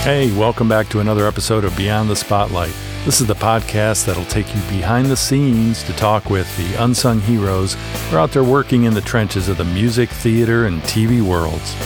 Hey, welcome back to another episode of Beyond the Spotlight. This is the podcast that'll take you behind the scenes to talk with the unsung heroes who are out there working in the trenches of the music, theater, and TV worlds.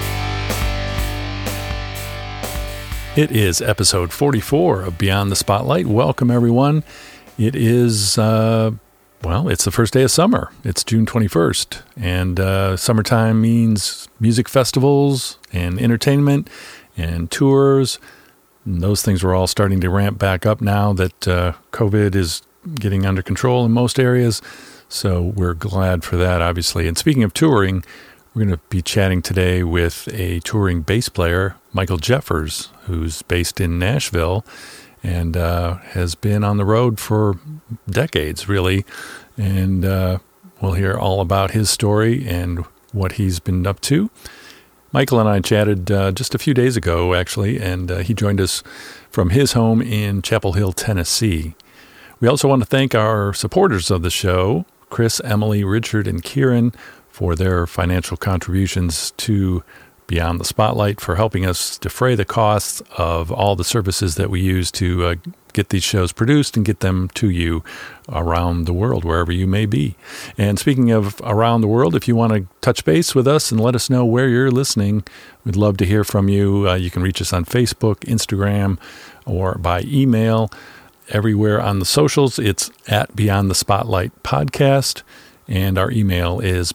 It is episode 44 of Beyond the Spotlight. Welcome, everyone. It is, it's the first day of summer. It's June 21st, and summertime means music festivals and entertainment and tours. And those things are all starting to ramp back up now that COVID is getting under control in most areas. So we're glad for that, obviously. And speaking of touring, we're going to be chatting today with a touring bass player, Michael Jeffers, who's based in Nashville and has been on the road for decades, really. And we'll hear all about his story and what he's been up to. Michael and I chatted just a few days ago, actually, and he joined us from his home in Chapel Hill, Tennessee. We also want to thank our supporters of the show, Chris, Emily, Richard, and Kieran, for their financial contributions to Beyond the Spotlight, for helping us defray the costs of all the services that we use to get these shows produced and get them to you around the world, wherever you may be. And speaking of around the world, if you want to touch base with us and let us know where you're listening, we'd love to hear from you. You can reach us on Facebook, Instagram, or by email. Everywhere on the socials, it's at Beyond the Spotlight Podcast. And our email is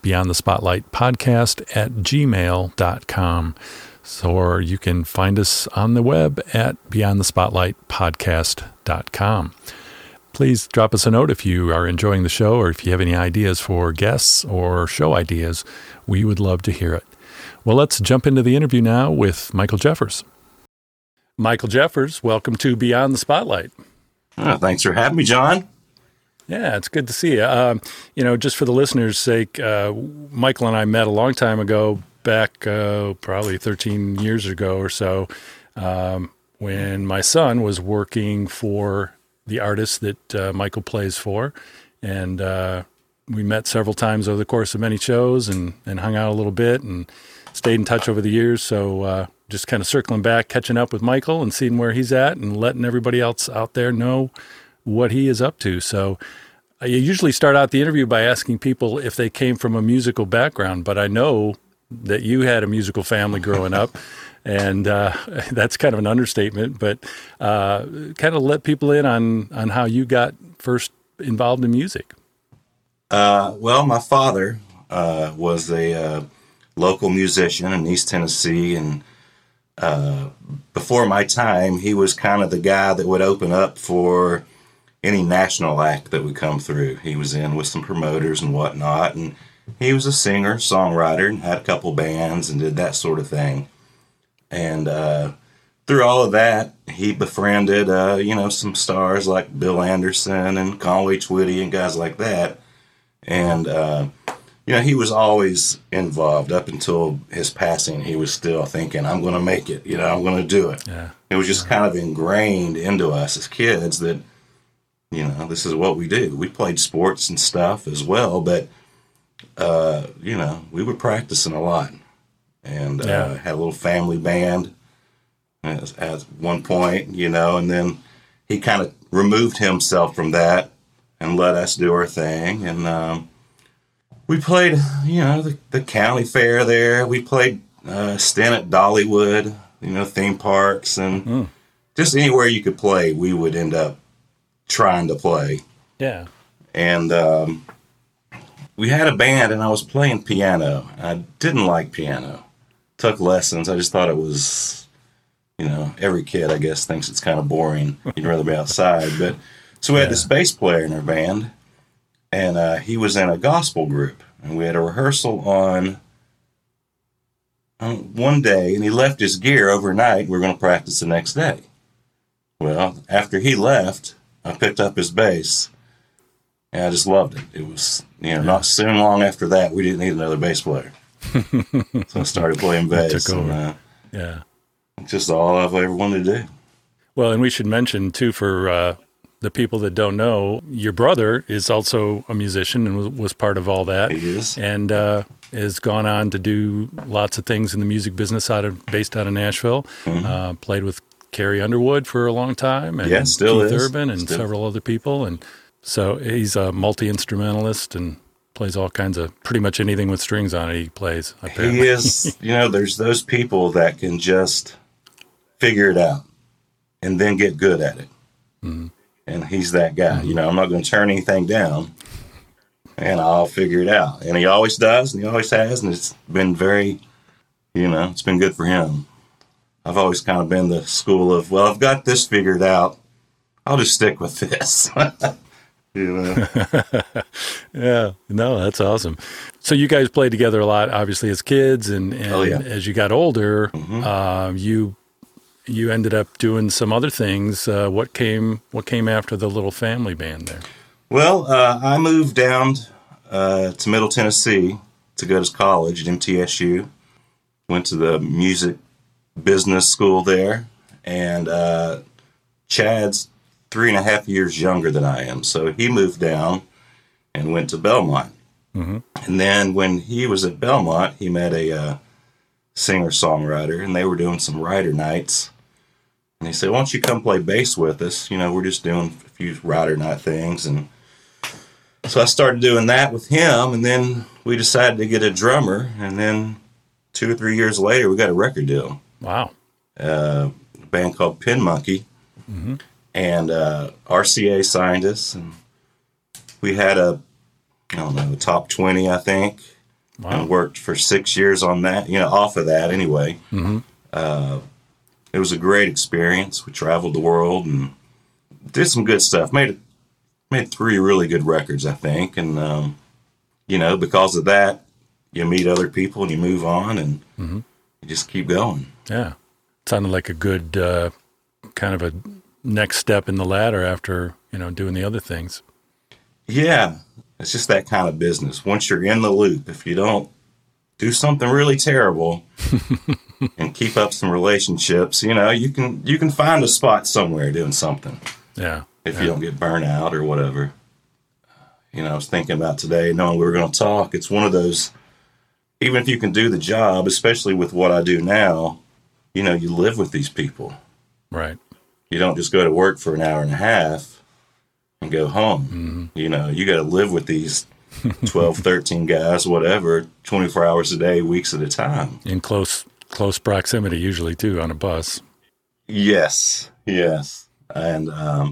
beyondthespotlightpodcast@gmail.com. Or you can find us on the web at beyondthespotlightpodcast.com. Please drop us a note if you are enjoying the show or if you have any ideas for guests or show ideas. We would love to hear it. Well, let's jump into the interview now with Michael Jeffers. Michael Jeffers, welcome to Beyond the Spotlight. Oh, thanks for having me, John. Yeah, it's good to see you. Just for the listeners' sake, Michael and I met a long time ago, back probably 13 years ago or so, when my son was working for the artist that Michael plays for. And we met several times over the course of many shows and hung out a little bit and stayed in touch over the years. So just kind of circling back, catching up with Michael and seeing where he's at and letting everybody else out there know what he is up to. So you usually start out the interview by asking people if they came from a musical background, but I know that you had a musical family growing up, and that's kind of an understatement, but kind of let people in on how you got first involved in music. Well, my father was a local musician in East Tennessee, and before my time, he was kind of the guy that would open up for any national act that would come through. He was in with some promoters and whatnot, and he was a singer, songwriter, and had a couple bands and did that sort of thing. And through all of that, he befriended, some stars like Bill Anderson and Conway Twitty and guys like that. And, he was always involved. Up until his passing, he was still thinking, I'm going to make it, I'm going to do it. Yeah. It was just kind of ingrained into us as kids that, this is what we do. We played sports and stuff as well, but, we were practicing a lot. And had a little family band at one point, and then he kind of removed himself from that and let us do our thing. And we played, the county fair there. We played stint at Dollywood, theme parks, and just anywhere you could play, we would end up trying to play. Yeah. And we had a band, and I was playing piano. I didn't like piano. Took lessons. I just thought it was, every kid, I guess, thinks it's kind of boring. You'd rather be outside. But so we had this bass player in our band, and he was in a gospel group. And we had a rehearsal on one day, and he left his gear overnight. We were going to practice the next day. Well, after he left, I picked up his bass, and I just loved it. It was, not soon long after that, we didn't need another bass player. So I started playing bass. Took over. And, yeah. just all I've ever wanted to do. Well, and we should mention, too, for the people that don't know, your brother is also a musician and was part of all that. He is. And has gone on to do lots of things in the music business based out of Nashville. Played with Carrie Underwood for a long time, and still Keith is. Urban and several other people. And so he's a multi-instrumentalist and plays all kinds of, pretty much anything with strings on it he plays. Apparently. He is, there's those people that can just figure it out and then get good at it. And he's that guy. I'm not going to turn anything down, and I'll figure it out. And he always does, and he always has, and it's been very, it's been good for him. I've always kind of been the school of, well, I've got this figured out. I'll just stick with this. Yeah, no, that's awesome. So you guys played together a lot, obviously, as kids, and as you got older, you ended up doing some other things. What came after the little family band there? Well, I moved down to Middle Tennessee to go to college at MTSU. Went to the music business school there, and Chad's 3.5 years younger than I am, so he moved down and went to Belmont. And then when he was at Belmont, he met a singer-songwriter, and they were doing some writer nights. And he said, "Why don't you come play bass with us? We're just doing a few writer night things." And so I started doing that with him, and then we decided to get a drummer, and then 2 or 3 years later, we got a record deal. Wow. A band called Pin Monkey. And RCA signed us, and we had a top 20, I think. Wow. And worked for 6 years on that, off of that anyway. It was a great experience. We traveled the world and did some good stuff. Made 3 really good records, I think. And, because of that, you meet other people and you move on and you just keep going. Yeah. Sounded like a good kind of a next step in the ladder after, doing the other things. Yeah. It's just that kind of business. Once you're in the loop, if you don't do something really terrible and keep up some relationships, you can find a spot somewhere doing something. Yeah. If you don't get burnt out or whatever. I was thinking about today, knowing we were going to talk, it's one of those, even if you can do the job, especially with what I do now, you live with these people. Right. You don't just go to work for an hour and a half and go home. You got to live with these 12, 13 guys, whatever, 24 hours a day, weeks at a time. In close proximity, usually, too, on a bus. Yes. And,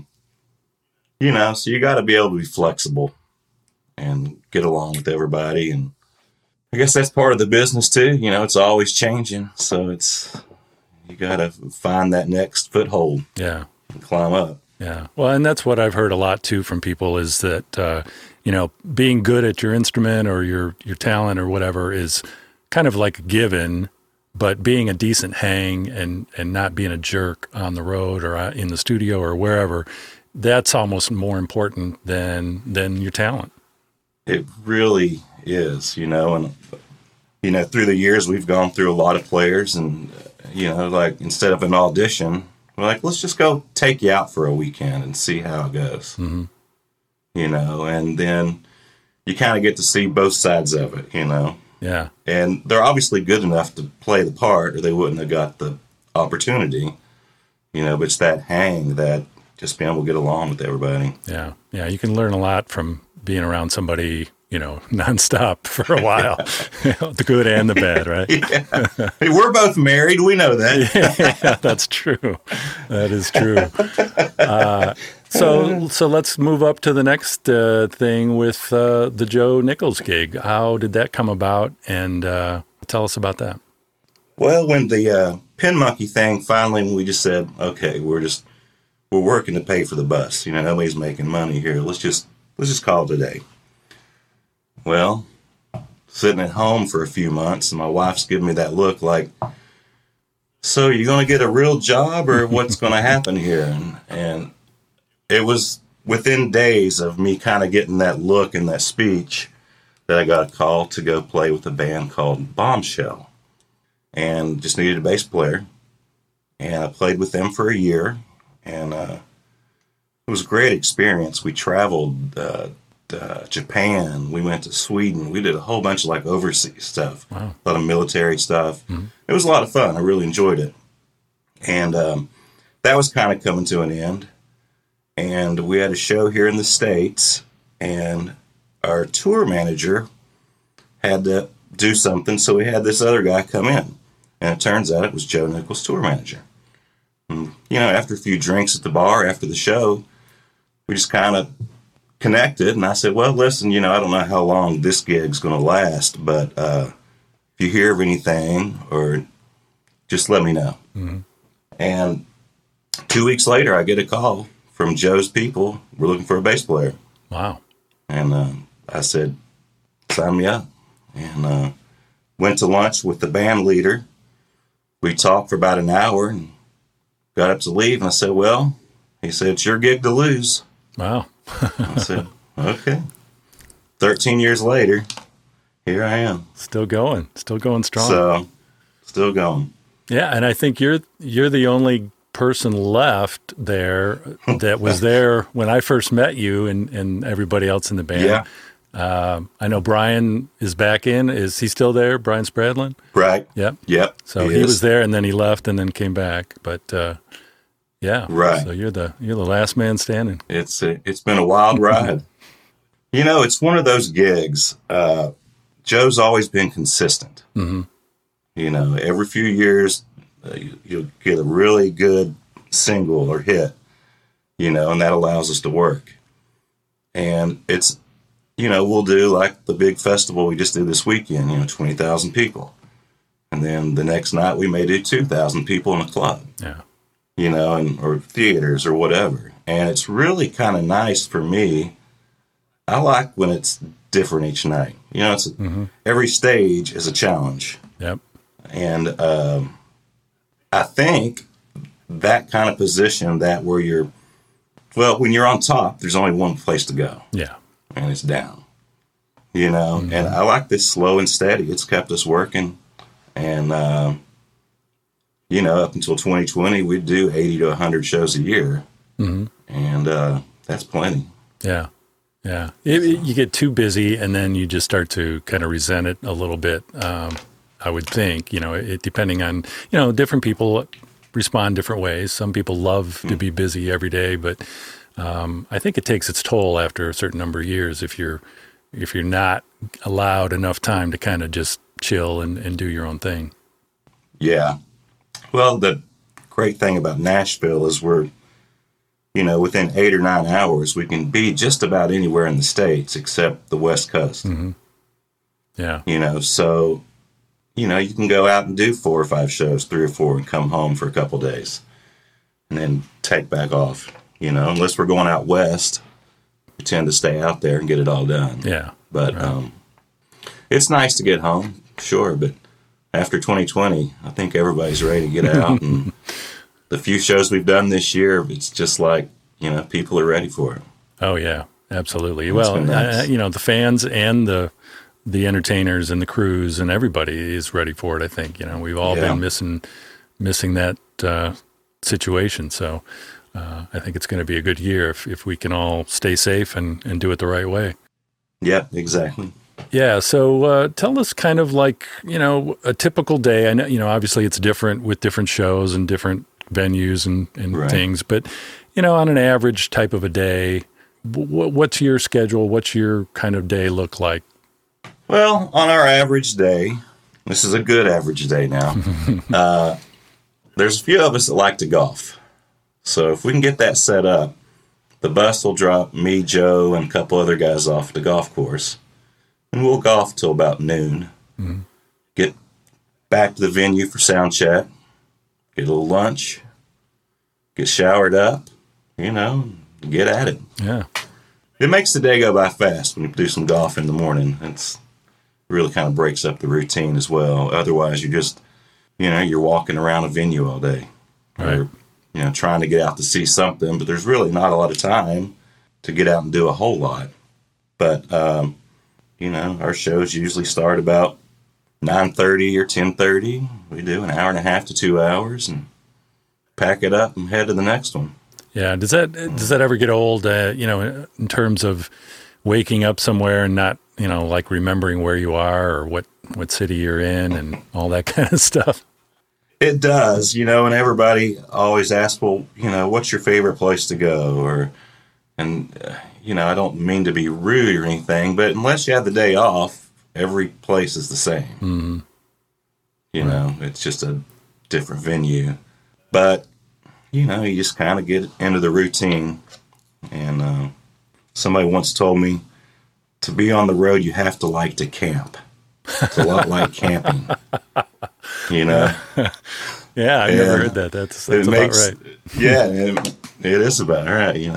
so you got to be able to be flexible and get along with everybody. And I guess that's part of the business, too. It's always changing. So you got to find that next foothold. Yeah. And climb up. Yeah. Well, and that's what I've heard a lot, too, from people is that, being good at your instrument or your talent or whatever is kind of like a given, but being a decent hang and not being a jerk on the road or in the studio or wherever, that's almost more important than your talent. It really is, and, through the years, we've gone through a lot of players and, like instead of an audition, we're like, let's just go take you out for a weekend and see how it goes. And then you kind of get to see both sides of it, Yeah. And they're obviously good enough to play the part or they wouldn't have got the opportunity, but it's that hang that just being able to get along with everybody. Yeah. Yeah. You can learn a lot from being around somebody, nonstop for a while, the good and the bad, right? Yeah. Hey, we're both married. We know that. Yeah, that's true. That is true. So let's move up to the next thing with the Joe Nichols gig. How did that come about? And tell us about that. Well, when the Pin Monkey thing, finally, when we just said, okay, we're working to pay for the bus. Nobody's making money here. Let's just call it a day. Well, sitting at home for a few months, and my wife's giving me that look like, so you're going to get a real job or what's going to happen here? And it was within days of me kind of getting that look and that speech that I got a call to go play with a band called Bombshell and just needed a bass player. And I played with them for a year and was a great experience. We traveled Japan. We went to Sweden. We did a whole bunch of like overseas stuff. Wow. A lot of military stuff. It was a lot of fun. I really enjoyed it. And that was kind of coming to an end. And we had a show here in the States, and our tour manager had to do something, so we had this other guy come in. And it turns out it was Joe Nichols' tour manager. And, after a few drinks at the bar after the show, we just kind of connected. And I said, well, listen, I don't know how long this gig's going to last, but if you hear of anything, or just let me know. And 2 weeks later, I get a call from Joe's people. We're looking for a bass player. Wow. And I said, sign me up. And went to lunch with the band leader. We talked for about an hour and got up to leave. And I said, well, he said, it's your gig to lose. Wow. I said, okay. 13 years later, here I am. Still going strong. So, still going. Yeah, and I think you're the only person left there that was there when I first met you and everybody else in the band. Yeah. I know Brian is back in. Is he still there, Brian Spradlin? Right. Yep. Yep. So he was there, and then he left, and then came back. But yeah. Right. So you're the last man standing. It's been a wild ride. It's one of those gigs. Joe's always been consistent. Every few years, you'll get a really good single or hit, and that allows us to work. And it's, we'll do like the big festival we just did this weekend, 20,000 people. And then the next night we may do 2,000 people in a club. Yeah. Or theaters or whatever. And it's really kind of nice for me. I like when it's different each night. It's every stage is a challenge. Yep. And I think that kind of position, that where when you're on top, there's only one place to go. Yeah. And it's down. And I like this slow and steady. It's kept us working. And, up until 2020, we'd do 80 to 100 shows a year. And that's plenty. Yeah. Yeah. You get too busy, and then you just start to kind of resent it a little bit. I would think, depending on, different people respond different ways. Some people love to be busy every day, but I think it takes its toll after a certain number of years if you're not allowed enough time to kind of just chill and do your own thing. Yeah. Well, the great thing about Nashville is we're, within 8 or 9 hours, we can be just about anywhere in the States except the West Coast. Yeah. So, you can go out and do 4 or 5 shows, 3 or 4, and come home for a couple days and then take back off. Unless we're going out west, we tend to stay out there and get it all done. Yeah. But it's nice to get home, sure. But after 2020, I think everybody's ready to get out. And the few shows we've done this year, it's just like, people are ready for it. Oh, yeah, absolutely. Well, nice. The fans and the entertainers and the crews and everybody is ready for it, I think. We've all been missing that situation. So I think it's going to be a good year if we can all stay safe and do it the right way. Yeah, exactly. Yeah. So tell us kind of like, a typical day. I know, obviously it's different with different shows and different venues and right. things, but, on an average type of a day, what's your schedule? What's your kind of day look like? Well, on our average day, this is a good average day now. There's a few of us that like to golf. So if we can get that set up, the bus will drop me, Joe, and a couple other guys off at the golf course. And we'll golf till about noon. Get back to the venue for sound check. Get a little lunch. Get showered up. Get at it. Yeah. It makes the day go by fast when you do some golf in the morning. It's really kind of breaks up the routine as well. Otherwise, you just, you're walking around a venue all day. Right. Or, trying to get out to see something, but there's really not a lot of time to get out and do a whole lot. But, our shows usually start about 9:30 or 10:30. We do an hour and a half to 2 hours and pack it up and head to the next one. Yeah. Does that ever get old, in terms of waking up somewhere and not, like remembering where you are or what city you're in and all that kind of stuff? It does, and everybody always asks, well, what's your favorite place to go? I don't mean to be rude or anything, but unless you have the day off, every place is the same. Mm-hmm. It's just a different venue. But, you just kind of get into the routine. And somebody once told me, to be on the road, you have to like to camp. It's a lot like camping, Yeah, I've never heard that. That's about right. Yeah, it is about right. You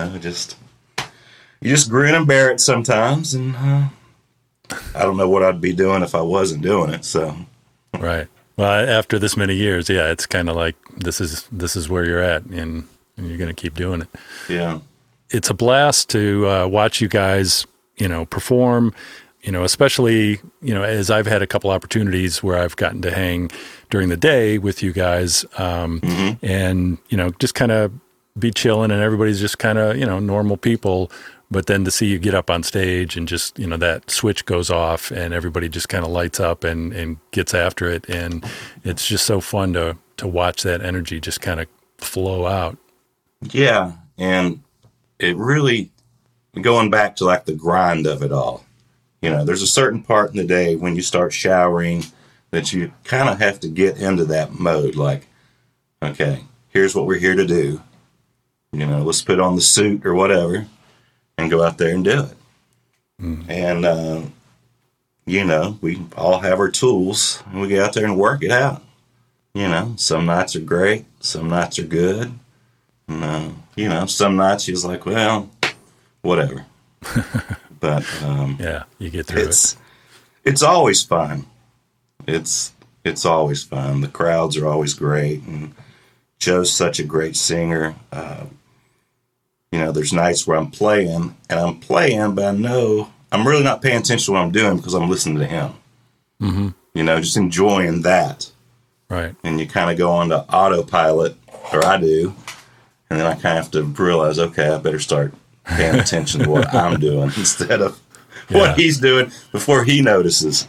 just grin and bear it sometimes, and I don't know what I'd be doing if I wasn't doing it. So, right. Well, after this many years, yeah, it's kind of like this is where you're at, and you're going to keep doing it. Yeah, it's a blast to watch you guys, perform. Especially, as I've had a couple opportunities where I've gotten to hang during the day with you guys, and, just kind of be chilling, and everybody's just kind of, normal people. But then to see you get up on stage and just, that switch goes off and everybody just kind of lights up and gets after it. And it's just so fun to watch that energy just kind of flow out. Yeah. And it really, going back to like the grind of it all. There's a certain part in the day when you start showering that you kind of have to get into that mode. Like, okay, here's what we're here to do. Let's put on the suit or whatever and go out there and do it. Mm. And, we all have our tools and we get out there and work it out. Some nights are great. Some nights are good. And, some nights you're just like, well, whatever. But yeah, you get through it. It's always fun. It's always fun. The crowds are always great, and Joe's such a great singer. There's nights where I'm playing, but I know I'm really not paying attention to what I'm doing because I'm listening to him. Mm-hmm. Just enjoying that. Right. And you kind of go on to autopilot, or I do, and then I kind of have to realize, okay, I better start paying attention to what I'm doing instead of what he's doing before he notices.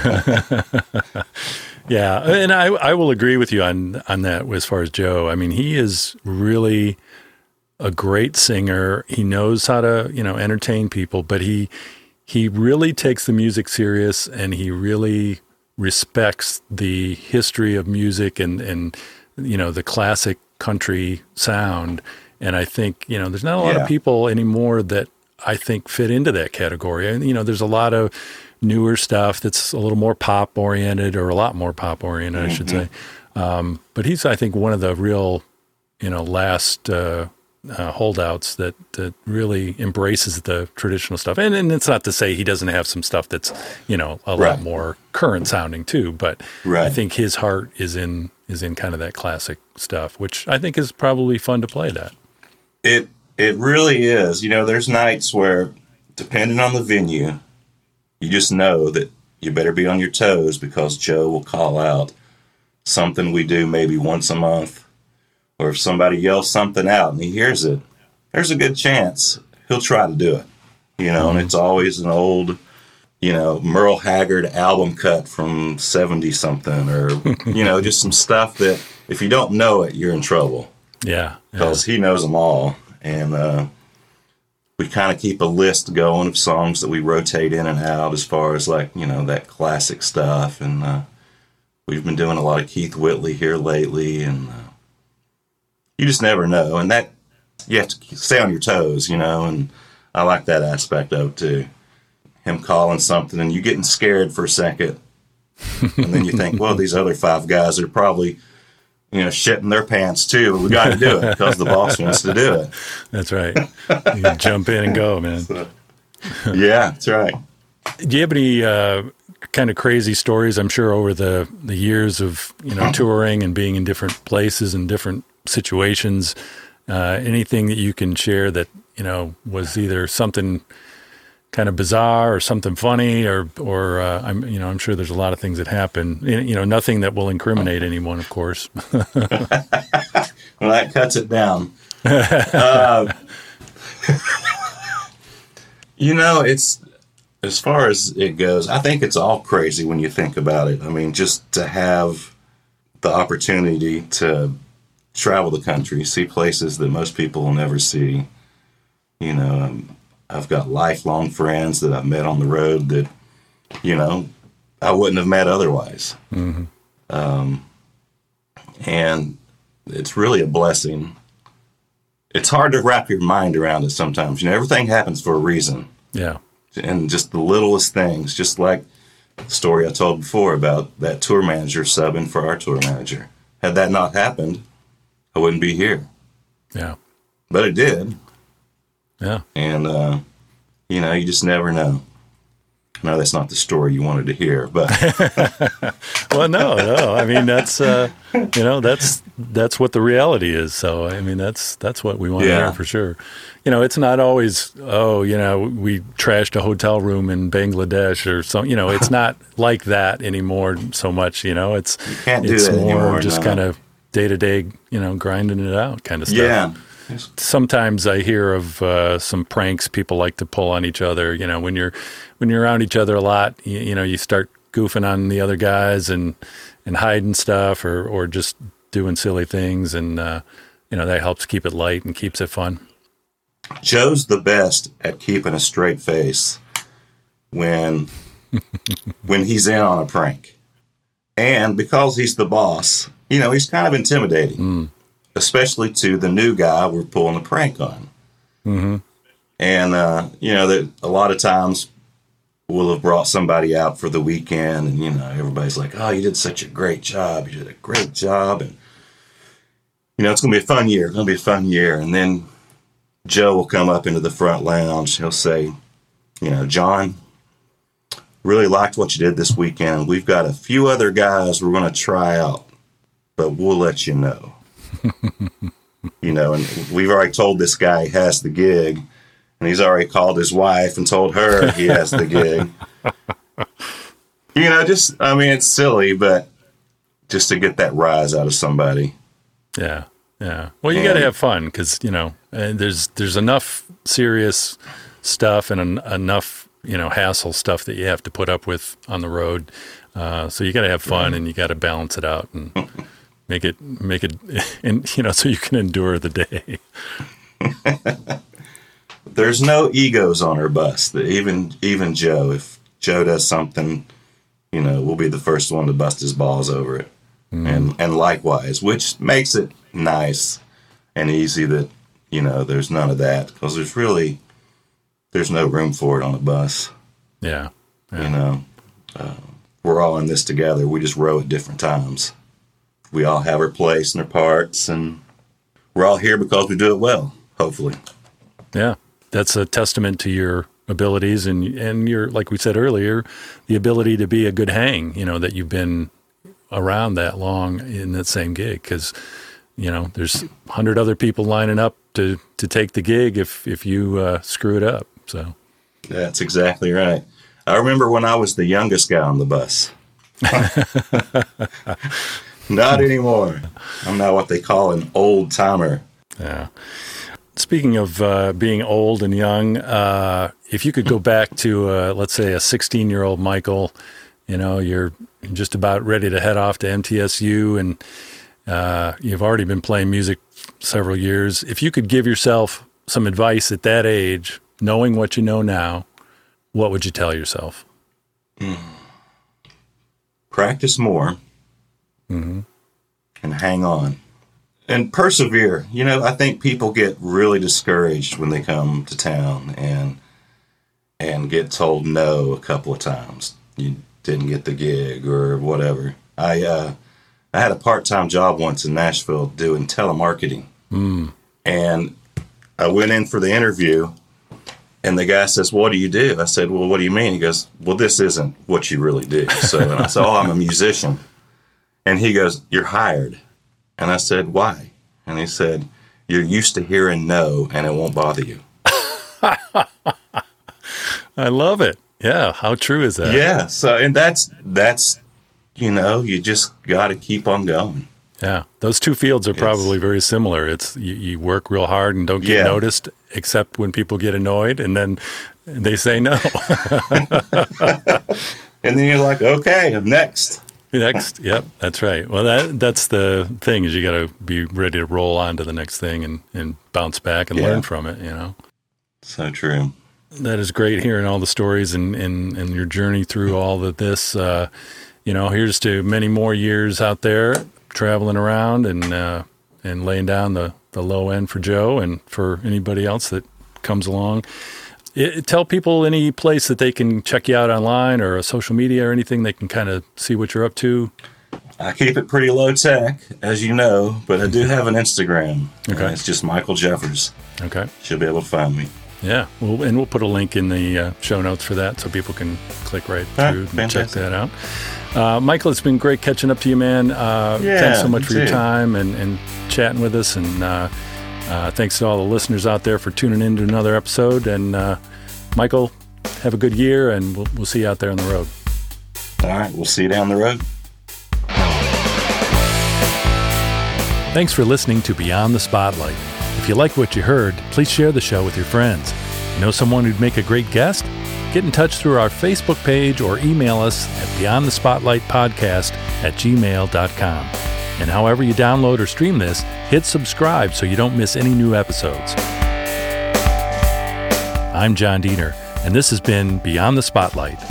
Yeah, and I will agree with you on that as far as Joe. I mean, he is really a great singer. He knows how to, entertain people, but he really takes the music serious, and he really respects the history of music and the classic country sound. And I think, there's not a lot of people anymore that I think fit into that category. And, there's a lot of newer stuff that's a little more pop oriented, or a lot more pop oriented, I should say. But he's, I think, one of the real, last holdouts that really embraces the traditional stuff. And it's not to say he doesn't have some stuff that's, a lot more current sounding too. But I think his heart is in kind of that classic stuff, which I think is probably fun to play that. It really is. There's nights where, depending on the venue, you just know that you better be on your toes because Joe will call out something we do maybe once a month. Or if somebody yells something out and he hears it, there's a good chance he'll try to do it. And it's always an old, Merle Haggard album cut from 70-something or, just some stuff that if you don't know it, you're in trouble. Yeah. Because he knows them all. And we kind of keep a list going of songs that we rotate in and out as far as like, that classic stuff. And we've been doing a lot of Keith Whitley here lately. And you just never know. And that you have to stay on your toes, and I like that aspect of it too. Him calling something and you getting scared for a second. And then you think, well, these other 5 guys are probably shitting their pants too, but we got to do it because the boss wants to do it. That's right. You jump in and go, man. Yeah, that's right. Do you have any kind of crazy stories? I'm sure over the years of touring and being in different places and different situations, anything that you can share that was either something kind of bizarre or something funny, or I'm sure there's a lot of things that happen. Nothing that will incriminate anyone, of course. Well, that cuts it down. It's as far as it goes, I think it's all crazy when you think about it. I mean, just to have the opportunity to travel the country, see places that most people will never see. I've got lifelong friends that I've met on the road that, I wouldn't have met otherwise. Mm-hmm. And it's really a blessing. It's hard to wrap your mind around it sometimes. Everything happens for a reason. Yeah. And just the littlest things, just like the story I told before about that tour manager subbing for our tour manager. Had that not happened, I wouldn't be here. Yeah. But it did. Yeah. And, you just never know. No, that's not the story you wanted to hear, but. Well, no. I mean, that's what the reality is. So, I mean, that's what we want to hear for sure. It's not always, we trashed a hotel room in Bangladesh or something. It's not like that anymore so much. It's you can't do it's that more anymore, just kind of day to day, grinding it out kind of stuff. Yeah. Sometimes I hear of some pranks people like to pull on each other. When you're around each other a lot, you start goofing on the other guys and hiding stuff or just doing silly things, and that helps keep it light and keeps it fun. Joe's the best at keeping a straight face when he's in on a prank, and because he's the boss, he's kind of intimidating. Especially to the new guy we're pulling a prank on. Mm-hmm. And, that a lot of times we'll have brought somebody out for the weekend and, everybody's like, oh, you did such a great job. You did a great job. And, it's going to be a fun year. It's going to be a fun year. And then Joe will come up into the front lounge. He'll say, John, really liked what you did this weekend. We've got a few other guys we're going to try out, but we'll let you know. And we've already told this guy he has the gig, and he's already called his wife and told her he has the gig. It's silly, but just to get that rise out of somebody. Yeah. Yeah. Well, you got to have fun because, there's enough serious stuff and enough, hassle stuff that you have to put up with on the road. So you got to have fun and you got to balance it out and make it, and so you can endure the day. There's no egos on our bus. Even Joe, if Joe does something, we'll be the first one to bust his balls over it, and likewise, which makes it nice and easy that there's none of that because there's no room for it on a bus. Yeah. We're all in this together. We just row at different times. We all have our place and our parts, and we're all here because we do it well, hopefully. Yeah, that's a testament to your abilities and your, like we said earlier, the ability to be a good hang, that you've been around that long in that same gig because, there's 100 other people lining up to take the gig if you screw it up. So that's exactly right. I remember when I was the youngest guy on the bus. Not anymore. I'm now what they call an old timer. Yeah. Speaking of being old and young, if you could go back to, let's say, a 16-year-old Michael, you're just about ready to head off to MTSU and you've already been playing music several years. If you could give yourself some advice at that age, knowing what you know now, what would you tell yourself? Practice more. Mm-hmm. And hang on and persevere. I think people get really discouraged when they come to town and get told no a couple of times. You didn't get the gig or whatever. I had a part-time job once in Nashville doing telemarketing. And I went in for the interview and the guy says, "What do you do?" I said, "Well, what do you mean?" He goes, "Well, this isn't what you really do." So, and I said, "Oh, I'm a musician." And he goes, "You're hired." And I said, "Why?" And he said, "You're used to hearing no, and it won't bother you." I love it. Yeah. How true is that? Yeah. So, and that's you just got to keep on going. Yeah, those two fields are probably very similar. It's you work real hard and don't get noticed, except when people get annoyed, and then they say no. And then you're like, okay, I'm next. Next, yep, that's right. Well, that's the thing, is you got to be ready to roll on to the next thing and bounce back and learn from it, So true. That is great, hearing all the stories and your journey through all of this. Here's to many more years out there traveling around and laying down the low end for Joe and for anybody else that comes along. Tell people any place that they can check you out online or social media or anything they can kind of see what you're up to. I keep it pretty low tech, as you know, but I do have an Instagram. Okay. It's just Michael Jeffers. Okay. Should be able to find me. Yeah. And we'll put a link in the show notes for that so people can click right through and check that out. Michael, it's been great catching up to you, man. Thanks so much for your time and chatting with us. And thanks to all the listeners out there for tuning in to another episode. And Michael, have a good year, and we'll see you out there on the road. All right. We'll see you down the road. Thanks for listening to Beyond the Spotlight. If you like what you heard, please share the show with your friends. Know someone who'd make a great guest? Get in touch through our Facebook page or email us at beyondthespotlightpodcast@gmail.com. And however you download or stream this, hit subscribe so you don't miss any new episodes. I'm John Diener, and this has been Beyond the Spotlight.